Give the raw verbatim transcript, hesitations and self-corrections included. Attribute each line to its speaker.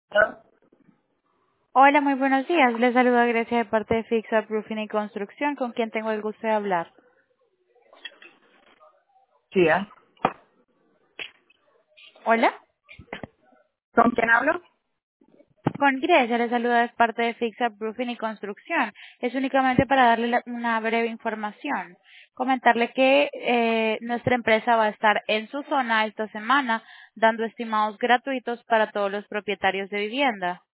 Speaker 1: Ah,
Speaker 2: Hola, muy buenos días. Les saluda Grecia de parte de Fixa Roofing y Construcción, con quien tengo el gusto de hablar.
Speaker 1: sí, ¿eh?
Speaker 2: Hola.
Speaker 1: ¿Con quién hablo?
Speaker 2: Con Grecia les saluda de parte de Fixa Roofing y Construcción. Es únicamente para darle la- una breve información. Comentarle que eh, nuestra empresa va a estar en su zona esta semana dando estimados gratuitos para todos los propietarios de vivienda.